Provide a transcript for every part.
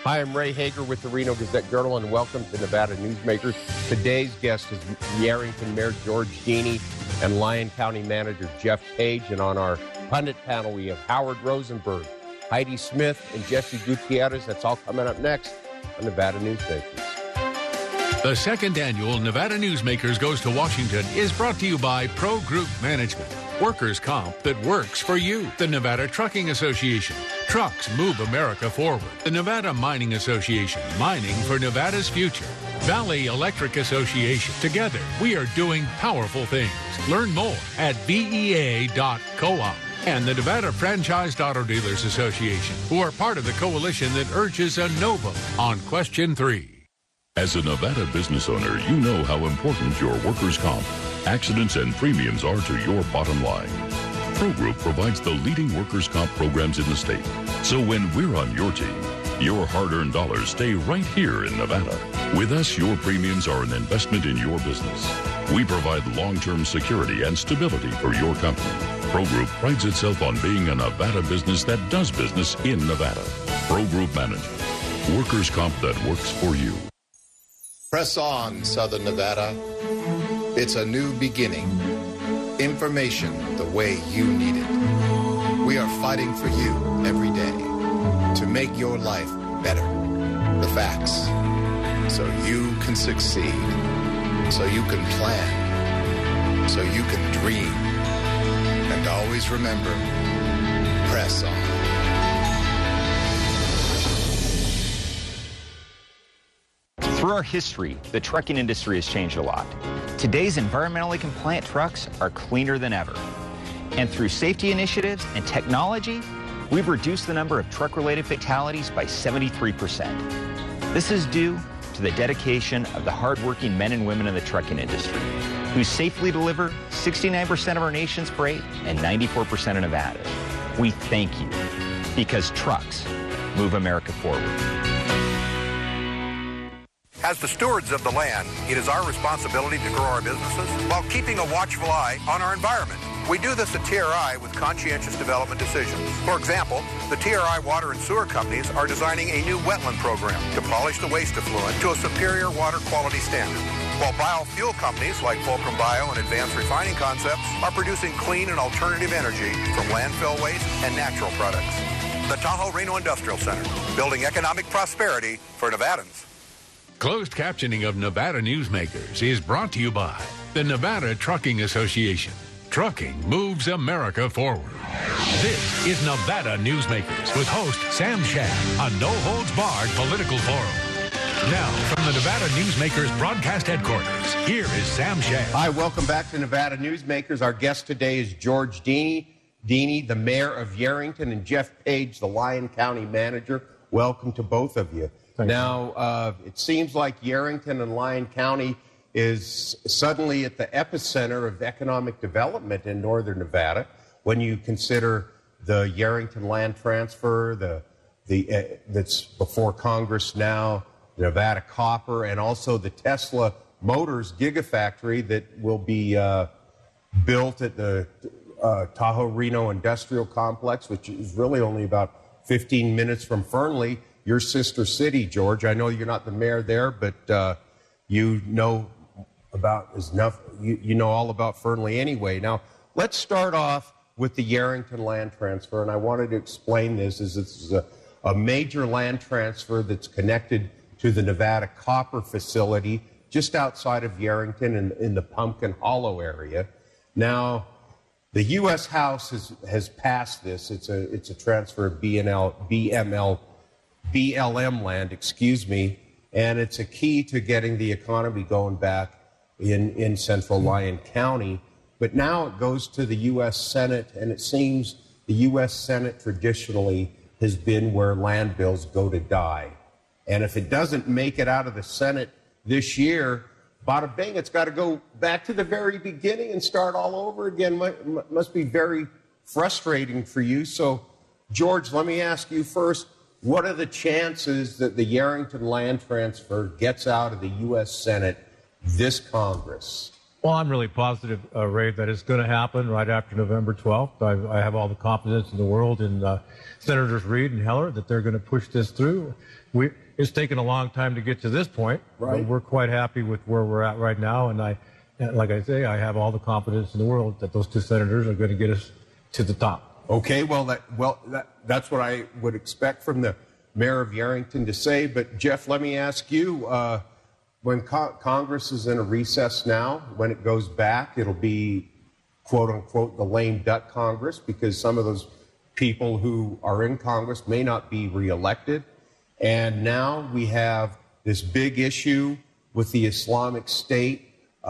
Hi, I'm Ray Hager with the Reno Gazette-Journal, and welcome to Nevada Newsmakers. Today's guest is Yerington Mayor George Deany and Lyon County Manager Jeff Page. And on our pundit panel, we have Howard Rosenberg, Heidi Smith, and Jesse Gutierrez. That's all coming up next on Nevada Newsmakers. The second annual Nevada Newsmakers Goes to Washington is brought to you by Pro Group Management. Workers' comp that works for you. The Nevada Trucking Association. Trucks move America forward. The Nevada Mining Association. Mining for Nevada's future. Valley Electric Association. Together, we are doing powerful things. Learn more at VEA.coop. And the Nevada Franchised Auto Dealers Association, who are part of the coalition that urges a no vote on Question 3. As a Nevada business owner, you know how important your workers' comp, accidents, and premiums are to your bottom line. Pro Group provides the leading workers' comp programs in the state. So when we're on your team, your hard-earned dollars stay right here in Nevada. With us, your premiums are an investment in your business. We provide long-term security and stability for your company. Pro Group prides itself on being a Nevada business that does business in Nevada. Pro Group Management. Workers' comp that works for you. Press on, Southern Nevada. It's a new beginning. Information the way you need it. We are fighting for you every day to make your life better. The facts. So you can succeed. So you can plan. So you can dream. And always remember, press on. Through our history, the trucking industry has changed a lot. Today's environmentally compliant trucks are cleaner than ever. And through safety initiatives and technology, we've reduced the number of truck-related fatalities by 73%. This is due to the dedication of the hardworking men and women in the trucking industry, who safely deliver 69% of our nation's freight and 94% of Nevada's. We thank you, because trucks move America forward. As the stewards of the land, it is our responsibility to grow our businesses while keeping a watchful eye on our environment. We do this at TRI with conscientious development decisions. For example, the TRI water and sewer companies are designing a new wetland program to polish the waste effluent to a superior water quality standard, while biofuel companies like Fulcrum Bio and Advanced Refining Concepts are producing clean and alternative energy from landfill waste and natural products. The Tahoe Reno Industrial Center, building economic prosperity for Nevadans. Closed captioning of Nevada Newsmakers is brought to you by the Nevada Trucking Association. Trucking moves America forward. This is Nevada Newsmakers with host Sam Shad, a no-holds-barred political forum. Now, from the Nevada Newsmakers broadcast headquarters, here is Sam Shad. Hi, welcome back to Nevada Newsmakers. Our guest today is George Deany, the mayor of Yerington, and Jeff Page, the Lyon County manager. Welcome to both of you. Now, it seems like Yerington and Lyon County is suddenly at the epicenter of economic development in northern Nevada when you consider the Yerington land transfer, that's before Congress now, Nevada Copper, and also the Tesla Motors Gigafactory that will be built at the Tahoe Reno Industrial Complex, which is really only about 15 minutes from Fernley, your sister city, George. I know you're not the mayor there, but you know about you know all about Fernley anyway. Now, let's start off with the Yerington land transfer, and I wanted to explain this as this is a major land transfer that's connected to the Nevada Copper facility just outside of Yerington in the Pumpkin Hollow area. Now, the U.S. House has passed this. It's a transfer of BLM land, and it's a key to getting the economy going back in central Lyon County. But now it goes to the U.S. Senate, and it seems the U.S. Senate traditionally has been where land bills go to die. And if it doesn't make it out of the Senate this year, bada bing, it's got to go back to the very beginning and start all over again. Must be very frustrating for you. So, George, let me ask you first, what are the chances that the Yerington land transfer gets out of the U.S. Senate this Congress? Well, I'm really positive, Ray, that it's going to happen right after November 12th. I have all the confidence in the world in Senators Reid and Heller that they're going to push this through. It's taken a long time to get to this point. Right. But we're quite happy with where we're at right now. And like I say, I have all the confidence in the world that those two senators are going to get us to the top. Okay, that's what I would expect from the mayor of Yerington to say. But, Jeff, let me ask you, when Congress is in a recess now, when it goes back, it'll be, quote unquote, the lame duck Congress, because some of those people who are in Congress may not be reelected. And now we have this big issue with the Islamic State,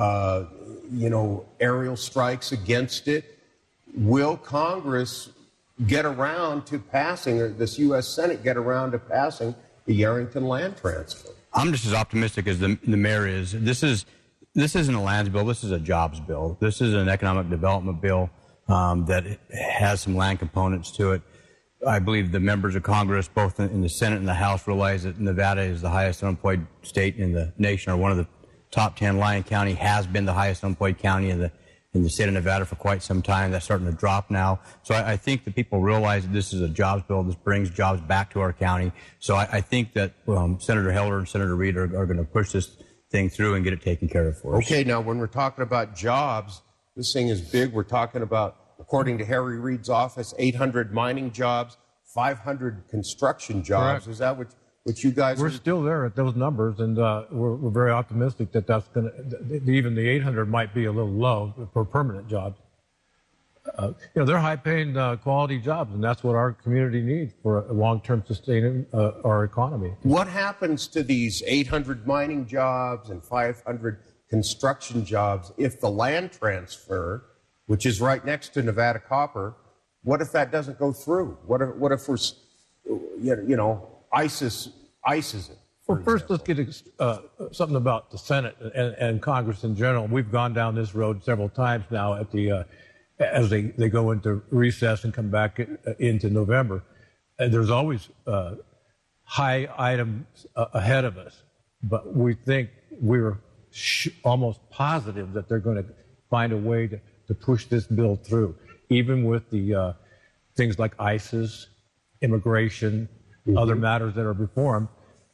aerial strikes against it. Will Congress get around to passing, or this U.S. Senate get around to passing the Yerington land transfer? I'm just as optimistic as the mayor is. This isn't a lands bill. This is a jobs bill. This is an economic development bill that has some land components to it. I believe the members of Congress, both in the Senate and the House, realize that Nevada is the highest unemployed state in the nation, or one of the top 10. Lyon County has been the highest unemployed county in the state of Nevada for quite some time. That's starting to drop now. So I think that people realize that this is a jobs bill. This brings jobs back to our county. So I think that Senator Heller and Senator Reid are going to push this thing through and get it taken care of for us. Okay, now when we're talking about jobs, this thing is big. We're talking about, according to Harry Reid's office, 800 mining jobs, 500 construction jobs. Correct. Is that what you guys We're still there at those numbers, and we're very optimistic that that's going to, even the 800 might be a little low for permanent jobs. They're high-paying, quality jobs, and that's what our community needs for a long-term sustaining our economy. What happens to these 800 mining jobs and 500 construction jobs if the land transfer, which is right next to Nevada Copper, what if that doesn't go through? What if we're, ISIS it? Well, first, let's get something about the Senate and Congress in general. We've gone down this road several times now at the as they go into recess and come back into November. And there's always high items ahead of us, but we think we're almost positive that they're going to find a way to push this bill through, even with the things like ISIS, immigration, other matters that are before them.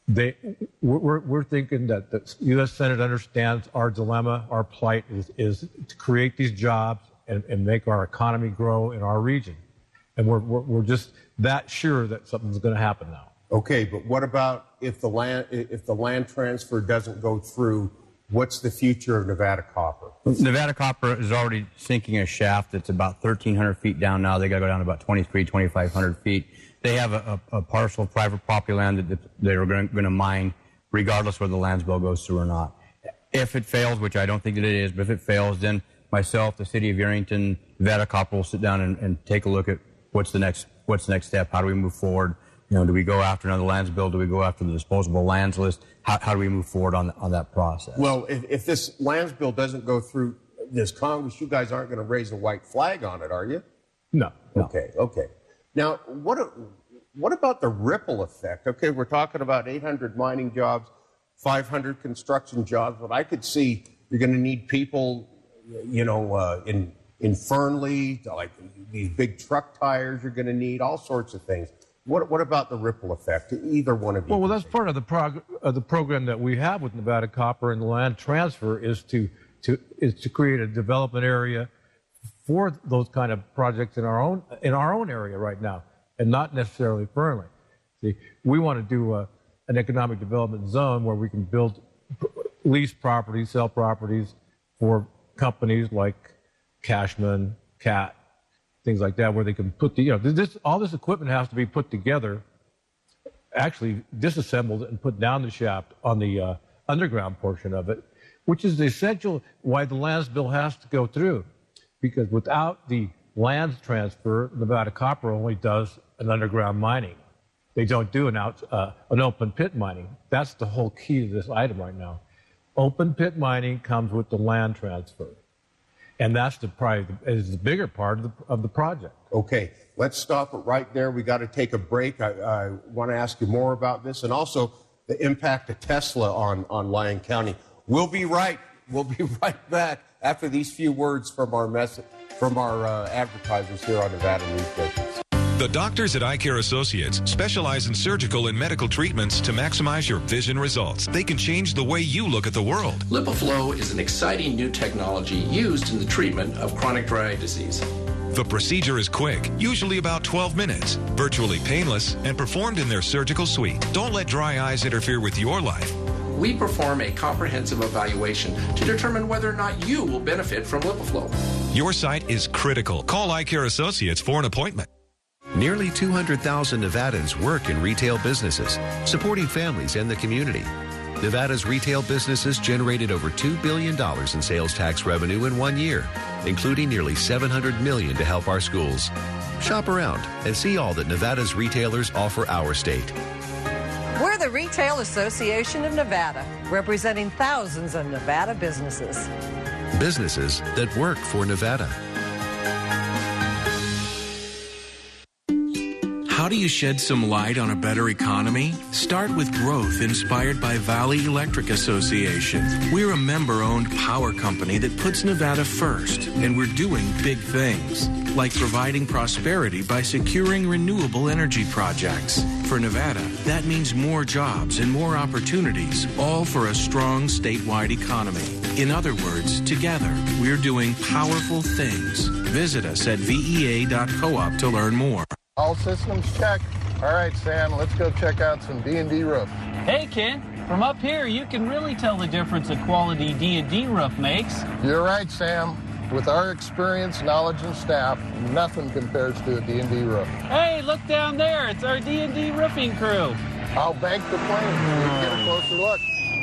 We're thinking that the U.S. Senate understands our dilemma, our plight is to create these jobs and make our economy grow in our region. And we're just that sure that something's going to happen now. Okay, but what about if the land transfer doesn't go through? What's the future of Nevada Copper? Nevada Copper is already sinking a shaft that's about 1,300 feet down now. They got to go down to about 2,500 feet. They have a parcel of private property land that they're going to mine, regardless whether the lands bill goes through or not. If it fails, which I don't think that it is, but if it fails, then myself, the city of Yerington, Nevada Copper will sit down and take a look at what's the next step. How do we move forward? Do we go after another lands bill? Do we go after the disposable lands list? How do we move forward on that process? Well, if this lands bill doesn't go through this Congress, you guys aren't going to raise a white flag on it, are you? No. Okay. Now, what about the ripple effect? Okay, we're talking about 800 mining jobs, 500 construction jobs, but I could see you're going to need people, in Fernley, like these big truck tires you're going to need, all sorts of things. What about the ripple effect? Either one of you. Well, that's part of the program that we have with Nevada Copper and the land transfer is to create a development area for those kind of projects in our own area right now, and not necessarily Fernley. See, we want to do an economic development zone where we can build, lease properties, sell properties for companies like Cashman, Cat, things like that, where they can put all this equipment has to be put together, actually disassembled and put down the shaft on the underground portion of it, which is essential why the lands bill has to go through. Because without the lands transfer, Nevada Copper only does an underground mining. They don't do an open pit mining. That's the whole key to this item right now. Open pit mining comes with the land transfer. And that's is the bigger part of the project. Okay, let's stop it right there. We got to take a break. I want to ask you more about this and also the impact of Tesla on Lyon County. We'll be right We'll be right back after these few words from our advertisers here on Nevada Newsmakers. The doctors at Eye Care Associates specialize in surgical and medical treatments to maximize your vision results. They can change the way you look at the world. LipiFlow is an exciting new technology used in the treatment of chronic dry eye disease. The procedure is quick, usually about 12 minutes, virtually painless, and performed in their surgical suite. Don't let dry eyes interfere with your life. We perform a comprehensive evaluation to determine whether or not you will benefit from LipiFlow. Your sight is critical. Call Eye Care Associates for an appointment. Nearly 200,000 Nevadans work in retail businesses, supporting families and the community. Nevada's retail businesses generated over $2 billion in sales tax revenue in 1 year, including nearly $700 million to help our schools. Shop around and see all that Nevada's retailers offer our state. We're the Retail Association of Nevada, representing thousands of Nevada businesses. Businesses that work for Nevada. How do you shed some light on a better economy? Start with growth inspired by Valley Electric Association. We're a member-owned power company that puts Nevada first, and we're doing big things, like providing prosperity by securing renewable energy projects. For Nevada, that means more jobs and more opportunities, all for a strong statewide economy. In other words, together, we're doing powerful things. Visit us at vea.coop to learn more. All systems check. All right, Sam, let's go check out some D&D roof. Hey, Ken, from up here, you can really tell the difference a quality D&D roof makes. You're right, Sam. With our experience, knowledge, and staff, nothing compares to a D&D roof. Hey, look down there. It's our D&D roofing crew. I'll bank the plane so we can get a closer look.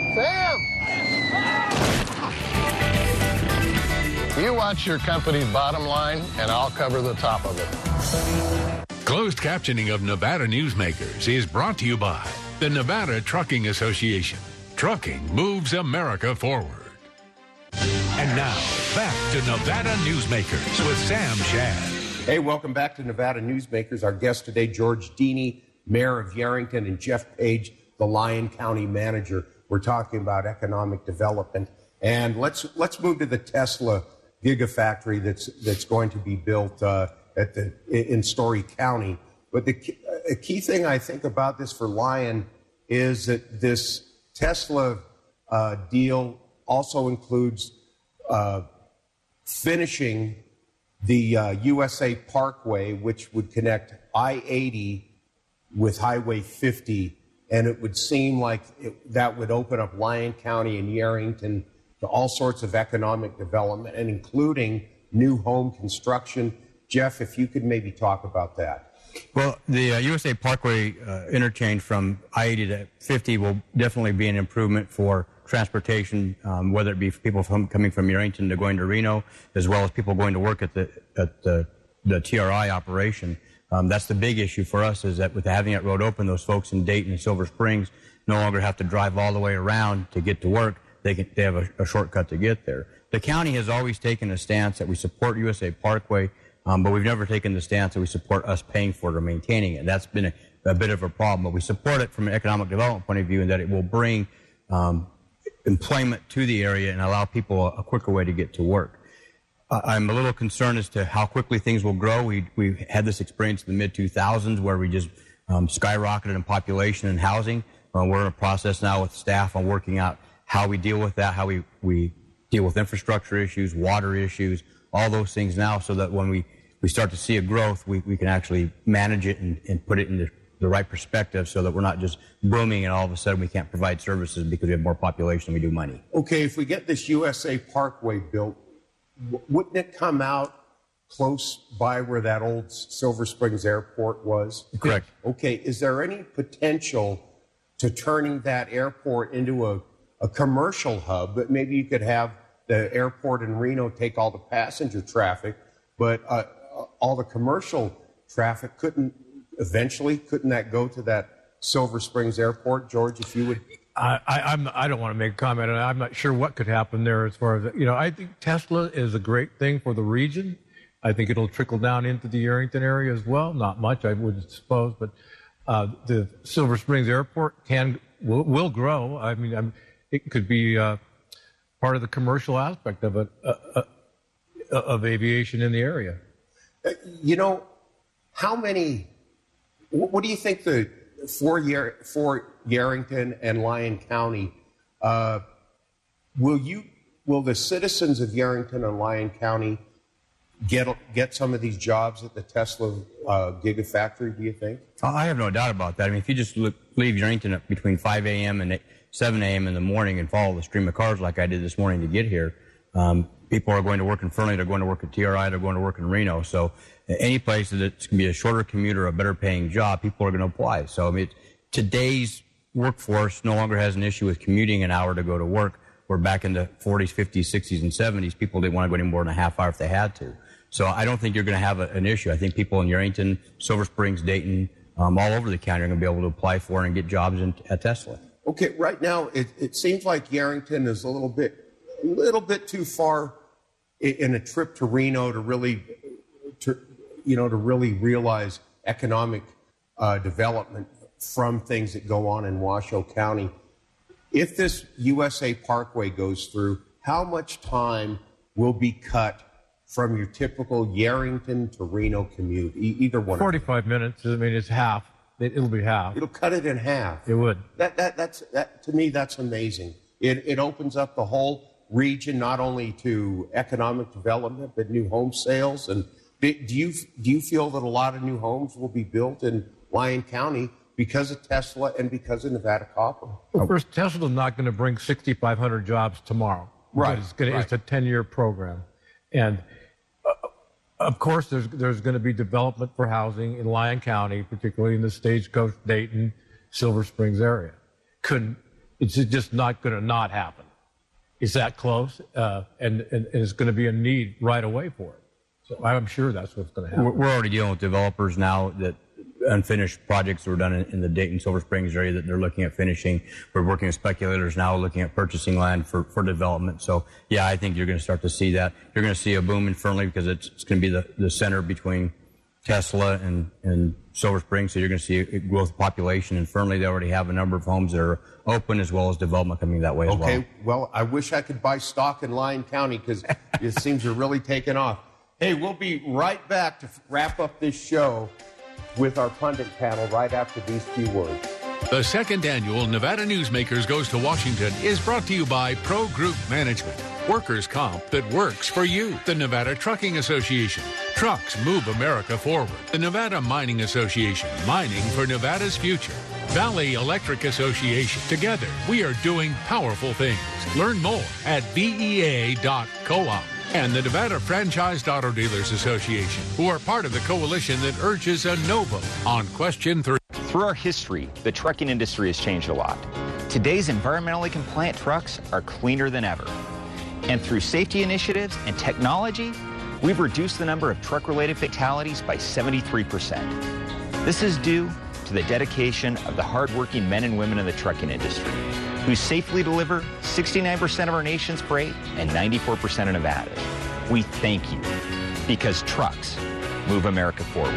Sam! You watch your company's bottom line, and I'll cover the top of it. Closed captioning of Nevada Newsmakers is brought to you by the Nevada Trucking Association. Trucking moves America forward. And now, back to Nevada Newsmakers with Sam Shad. Hey, welcome back to Nevada Newsmakers. Our guest today, George Deeney, Mayor of Yerington, and Jeff Page, the Lyon County Manager. We're talking about economic development. And let's move to the Tesla Gigafactory that's going to be built in Story County. But the key thing I think about this for Lyon is that this Tesla deal also includes finishing the USA Parkway, which would connect I-80 with Highway 50, and it would seem like that would open up Lyon County and Yerington to all sorts of economic development, and including new home construction. Jeff, if you could maybe talk about that. Well, the USA Parkway interchange from I-80 to 50 will definitely be an improvement for transportation, whether it be for people coming from Yerington to going to Reno, as well as people going to work at the TRI operation. That's the big issue for us, is that with having that road open, those folks in Dayton and Silver Springs no longer have to drive all the way around to get to work. They have a shortcut to get there. The county has always taken a stance that we support USA Parkway, but we've never taken the stance that we support us paying for it or maintaining it. That's been a bit of a problem, but we support it from an economic development point of view, in that it will bring employment to the area and allow people a quicker way to get to work. I'm a little concerned as to how quickly things will grow. We had this experience in the mid-2000s where we just skyrocketed in population and housing. We're in a process now with staff on working out how we deal with that, how we deal with infrastructure issues, water issues, all those things now, so that when we start to see a growth, we can actually manage it and put it in the right perspective, so that we're not just booming and all of a sudden we can't provide services because we have more population than we do money. Okay, if we get this USA Parkway built, wouldn't it come out close by where that old Silver Springs Airport was? Correct. Okay, is there any potential to turning that airport into a commercial hub? But maybe you could have the airport in Reno take all the passenger traffic, but all the commercial traffic couldn't that go to that Silver Springs Airport? George, if you would. I don't want to make a comment, and I'm not sure what could happen there as far as, I think Tesla is a great thing for the region. I think it'll trickle down into the Yerington area as well. Not much, I would suppose, but the Silver Springs Airport will grow. I mean, it could be part of the commercial aspect of it, of aviation in the area. You know, how many? What do you think for Yerington and Lyon County? Will the citizens of Yerington and Lyon County get some of these jobs at the Tesla Gigafactory, do you think? I have no doubt about that. I mean, if you just leave Yerington between 5 a.m. and 7 a.m. in the morning and follow the stream of cars like I did this morning to get here, people are going to work in Fernley, they're going to work at TRI, they're going to work in Reno. So any place that it's going to be a shorter commute or a better paying job, people are going to apply. So I mean, today's workforce no longer has an issue with commuting an hour to go to work. We're back in the 40s, 50s, 60s, and 70s. People didn't want to go any more than a half hour if they had to. So I don't think you're going to have an issue. I think people in Yerington, Silver Springs, Dayton, all over the county are going to be able to apply for and get jobs at Tesla. Okay, right now it seems like Yerington is a little bit too far in a trip to Reno to really realize economic development from things that go on in Washoe County. If this USA Parkway goes through, how much time will be cut from your typical Yerington to Reno commute? Either one. 45 minutes. I mean, it's half. It'll be half. It'll cut it in half. It would. That to me, that's amazing. It opens up the whole region not only to economic development but new home sales. And do you feel that a lot of new homes will be built in Lyon County because of Tesla and because of Nevada Copper? Well, first, Tesla's not going to bring 6,500 jobs tomorrow. Right. It's a 10-year program, and of course, there's going to be development for housing in Lyon County, particularly in the Stagecoach, Dayton, Silver Springs area. It's just not going to not happen. It's that close, and it's going to be a need right away for it. So I'm sure that's what's going to happen. We're already dealing with developers now that unfinished projects that were done in the Dayton, Silver Springs area that they're looking at finishing. We're working with speculators now looking at purchasing land for development. So, yeah, I think you're going to start to see that. You're going to see a boom in Fernley because it's going to be the center between Tesla and Silver Springs. So you're going to see a growth of population in Fernley. They already have a number of homes that are open as well as development coming that way as well. Okay, well, I wish I could buy stock in Lyon County because it seems to really taken off. Hey, we'll be right back to wrap up this show with our pundit panel right after these few words. The second annual Nevada Newsmakers Goes to Washington is brought to you by Pro Group Management, workers' comp that works for you. The Nevada Trucking Association, trucks move America forward. The Nevada Mining Association, mining for Nevada's future. Valley Electric Association, together we are doing powerful things. Learn more at VEA.coop. And the Nevada Franchised Auto Dealers Association, who are part of the coalition that urges a no vote on Question 3. Through our history, the trucking industry has changed a lot. Today's environmentally compliant trucks are cleaner than ever. And through safety initiatives and technology, we've reduced the number of truck-related fatalities by 73%. This is due to the dedication of the hardworking men and women in the trucking industry, who safely deliver 69% of our nation's freight and 94% of Nevada's. We thank you, because trucks move America forward.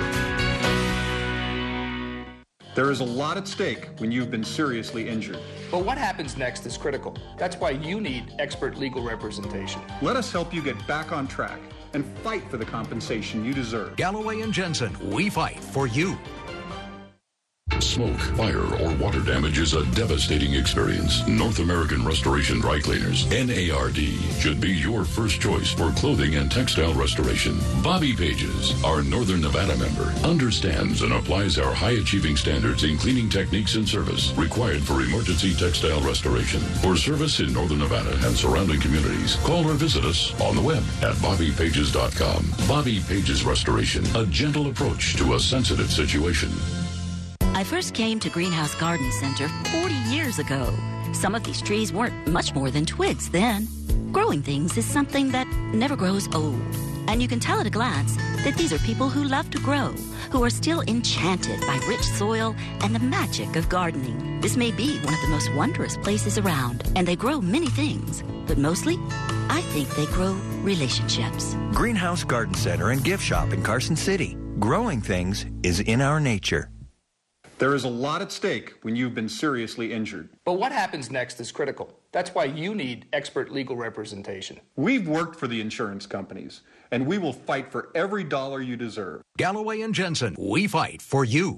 There is a lot at stake when you've been seriously injured. But what happens next is critical. That's why you need expert legal representation. Let us help you get back on track and fight for the compensation you deserve. Galloway and Jensen, we fight for you. Smoke, fire, or water damage is a devastating experience. North American Restoration Dry Cleaners, NARD, should be your first choice for clothing and textile restoration. Bobby Pages, our Northern Nevada member, understands and applies our high-achieving standards in cleaning techniques and service required for emergency textile restoration. For service in Northern Nevada and surrounding communities, call or visit us on the web at BobbyPages.com. Bobby Pages Restoration, a gentle approach to a sensitive situation. I first came to Greenhouse Garden Center 40 years ago. Some of these trees weren't much more than twigs then. Growing things is something that never grows old. And you can tell at a glance that these are people who love to grow, who are still enchanted by rich soil and the magic of gardening. This may be one of the most wondrous places around, and they grow many things. But mostly, I think they grow relationships. Greenhouse Garden Center and Gift Shop in Carson City. Growing things is in our nature. There is a lot at stake when you've been seriously injured. But what happens next is critical. That's why you need expert legal representation. We've worked for the insurance companies, and we will fight for every dollar you deserve. Galloway and Jensen, we fight for you.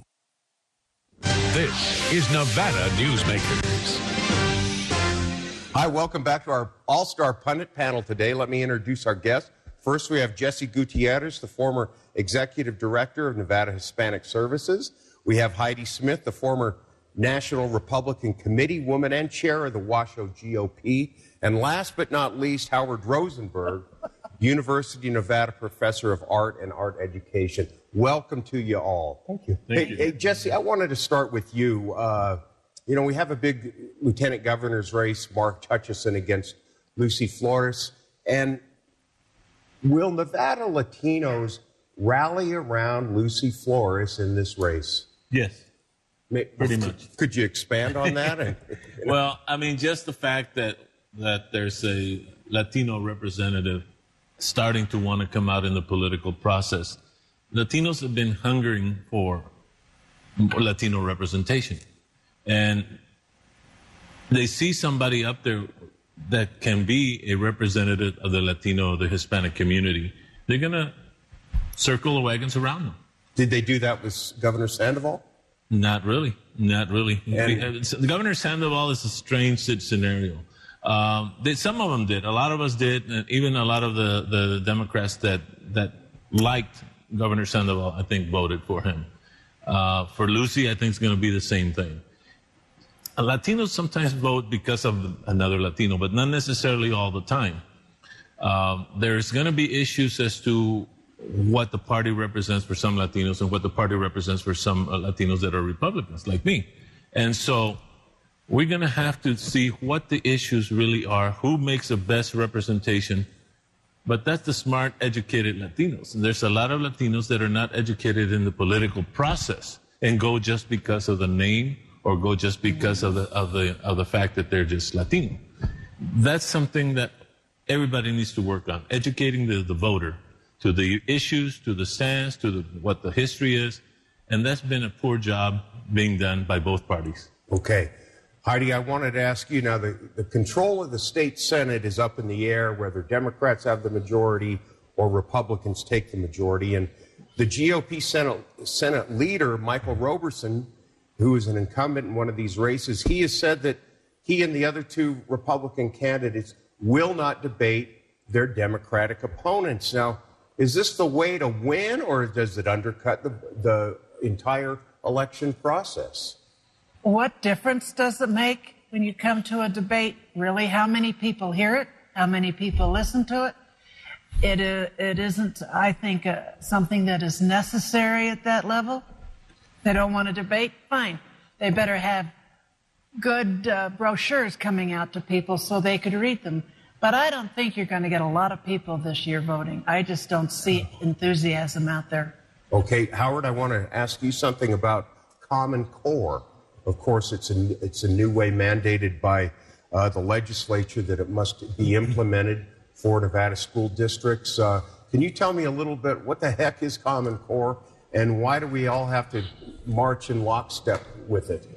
This is Nevada Newsmakers. Hi, welcome back to our all-star pundit panel today. Let me introduce our guests. First, we have Jesse Gutierrez, the former executive director of Nevada Hispanic Services. We have Heidi Smith, the former National Republican Committee woman and chair of the Washoe GOP. And last but not least, Howard Rosenberg, University of Nevada professor of art and art education. Welcome to you all. Thank you. Hey, Jesse, I wanted to start with you. We have a big lieutenant governor's race, Mark Hutchison against Lucy Flores. And will Nevada Latinos rally around Lucy Flores in this race? Yes, pretty much. Could you expand on that? Well, I mean, just the fact that there's a Latino representative starting to want to come out in the political process. Latinos have been hungering for Latino representation. And they see somebody up there that can be a representative of the Latino, the Hispanic community. They're going to circle the wagons around them. Did they do that with Governor Sandoval? Not really. Governor Sandoval is a strange scenario. Some of them did. A lot of us did. And even a lot of the Democrats that liked Governor Sandoval, I think, voted for him. For Lucy, I think it's going to be the same thing. Latinos sometimes vote because of another Latino, but not necessarily all the time. There's going to be issues as to what the party represents for some Latinos and what the party represents for some Latinos that are Republicans, like me. And so we're going to have to see what the issues really are, who makes the best representation. But that's the smart, educated Latinos. And there's a lot of Latinos that are not educated in the political process and go just because of the name or go just because of the fact that they're just Latino. That's something that everybody needs to work on, educating the voter to the issues, to the stance, to what the history is. And that's been a poor job being done by both parties. Okay. Heidi, I wanted to ask you now, the control of the state Senate is up in the air, whether Democrats have the majority or Republicans take the majority. And the GOP Senate leader, Michael Roberson, who is an incumbent in one of these races, he has said that he and the other two Republican candidates will not debate their Democratic opponents. Now, is this the way to win, or does it undercut the entire election process? What difference does it make when you come to a debate? Really, how many people hear it? How many people listen to it? It isn't, I think, something that is necessary at that level. They don't want to debate? Fine. They better have good brochures coming out to people so they could read them. But I don't think you're going to get a lot of people this year voting. I just don't see enthusiasm out there. Okay, Howard, I want to ask you something about Common Core. Of course, it's a new way mandated by the legislature that it must be implemented for Nevada school districts. Can you tell me a little bit, what the heck is Common Core, and why do we all have to march in lockstep with it?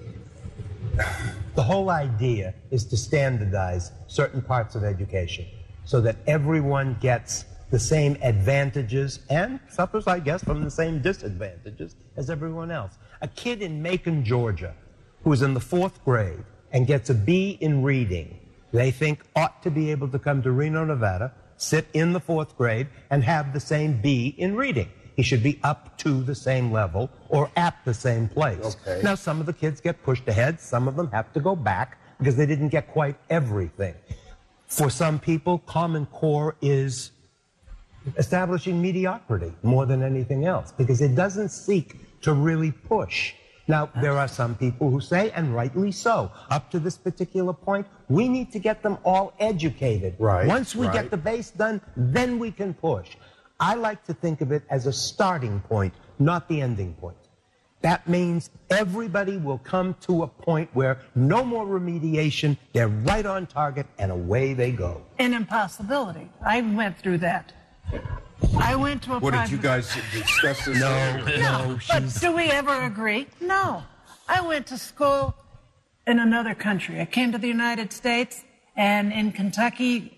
The whole idea is to standardize certain parts of education so that everyone gets the same advantages and suffers, I guess, from the same disadvantages as everyone else. A kid in Macon, Georgia, who's in the 4th grade and gets a B in reading, they think ought to be able to come to Reno, Nevada, sit in the 4th grade, and have the same B in reading. He should be up to the same level or at the same place. Okay. Now, some of the kids get pushed ahead. Some of them have to go back because they didn't get quite everything. For some people, Common Core is establishing mediocrity more than anything else because it doesn't seek to really push. Now, there are some people who say, and rightly so, up to this particular point, we need to get them all educated. Right. Once we get the base done, then we can push. I like to think of it as a starting point, not the ending point. That means everybody will come to a point where no more remediation, they're right on target, and away they go. An impossibility. I went through that. I went to a What, did you guys discuss this? No. But do we ever agree? No. I went to school in another country. I came to the United States, and in Kentucky,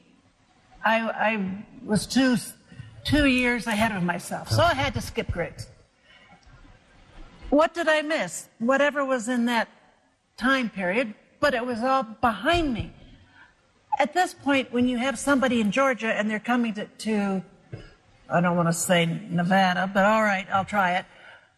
I was two years ahead of myself, so I had to skip grades. What did I miss? Whatever was in that time period, but it was all behind me. At this point, when you have somebody in Georgia and they're coming to I don't want to say Nevada, but all right, I'll try it.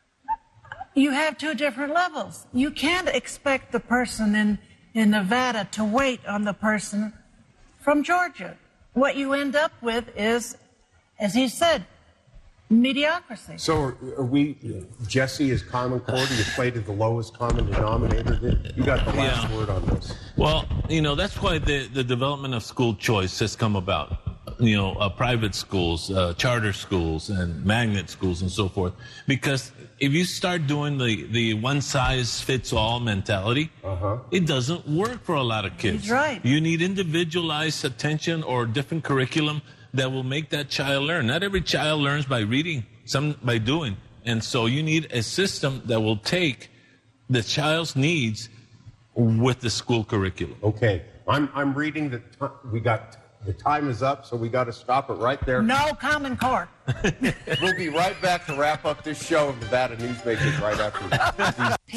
You have two different levels. You can't expect the person in Nevada to wait on the person from Georgia. What you end up with is, as he said, mediocrity. So are we, Jesse, is Common Core, do you play to the lowest common denominator? You got the last word on this. Well, that's why the development of school choice has come about. Private schools, charter schools, and magnet schools, and so forth. Because if you start doing the one-size-fits-all mentality, it doesn't work for a lot of kids. He's right. You need individualized attention or different curriculum that will make that child learn. Not every child learns by reading, some by doing. And so you need a system that will take the child's needs with the school curriculum. Okay. I'm reading the time is up, so we got to stop it right there. No Common Core. We'll be right back to wrap up this show of Nevada Newsmakers right after this.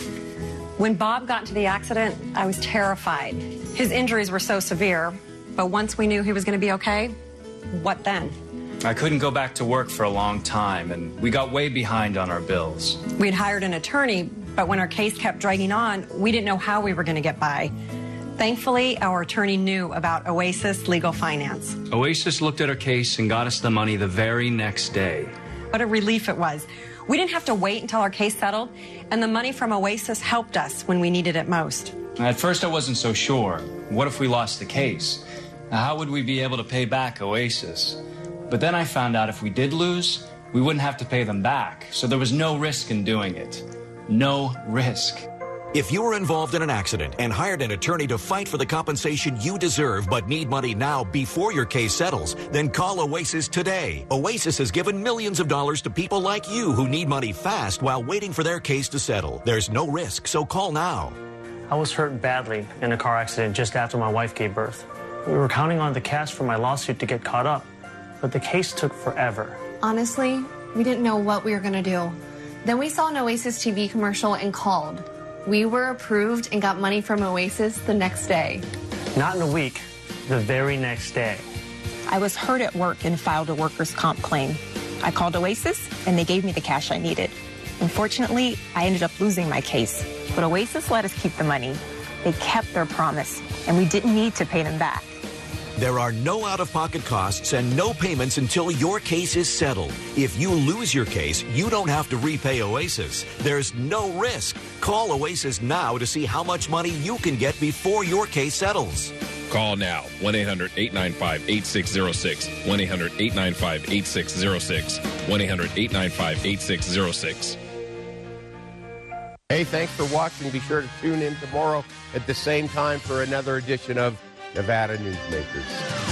When Bob got into the accident, I was terrified. His injuries were so severe, but once we knew he was going to be okay, what then? I couldn't go back to work for a long time, and we got way behind on our bills. We had hired an attorney, but when our case kept dragging on, we didn't know how we were going to get by. Thankfully, our attorney knew about Oasis Legal Finance. Oasis looked at our case and got us the money the very next day. What a relief it was. We didn't have to wait until our case settled, and the money from Oasis helped us when we needed it most. At first, I wasn't so sure. What if we lost the case? How would we be able to pay back Oasis? But then I found out if we did lose, we wouldn't have to pay them back, so there was no risk in doing it. No risk. If you were involved in an accident and hired an attorney to fight for the compensation you deserve but need money now before your case settles, then call Oasis today. Oasis has given millions of dollars to people like you who need money fast while waiting for their case to settle. There's no risk, so call now. I was hurt badly in a car accident just after my wife gave birth. We were counting on the cash from my lawsuit to get caught up, but the case took forever. Honestly, we didn't know what we were going to do. Then we saw an Oasis TV commercial and called. We were approved and got money from Oasis the next day. Not in a week, the very next day. I was hurt at work and filed a workers' comp claim. I called Oasis and they gave me the cash I needed. Unfortunately, I ended up losing my case, but Oasis let us keep the money. They kept their promise, and we didn't need to pay them back. There are no out-of-pocket costs and no payments until your case is settled. If you lose your case, you don't have to repay Oasis. There's no risk. Call Oasis now to see how much money you can get before your case settles. Call now, 1-800-895-8606, 1-800-895-8606, 1-800-895-8606. Hey, thanks for watching. Be sure to tune in tomorrow at the same time for another edition of Nevada Newsmakers.